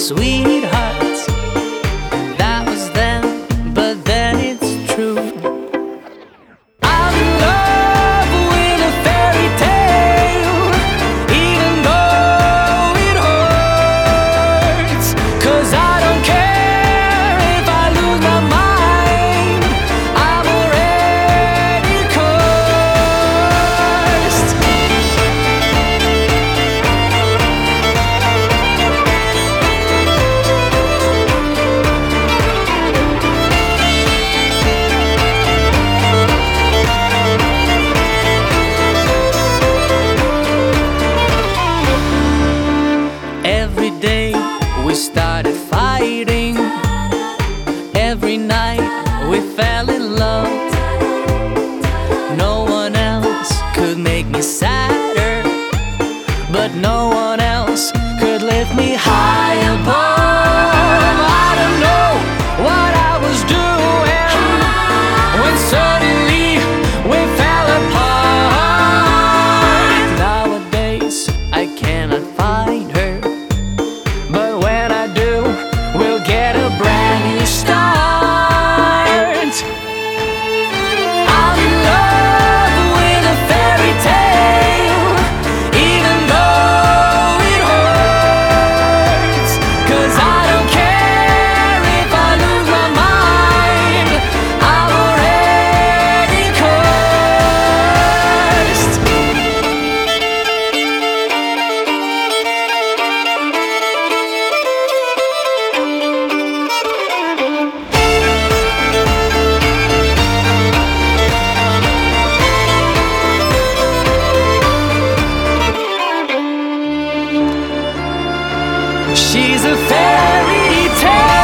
sweetheart. That was then, but then it's true. I'm in love with a fairy tale, even though it hurts. 'Cause I don't care if I lose my mind, I'm already cursed. Every day we started fighting, every night we fell in love. No one else could make me sadder, but no one else could lift me high above. I don't know what I was doing when suddenly we fell apart. Nowadays I cannot find her, but when I do, we'll get a brand new start. I'm in love with a fairy tale, even though it hurts. 'Cause I don't care if I lose my mind, I'm already cursed. She's a fairy tale.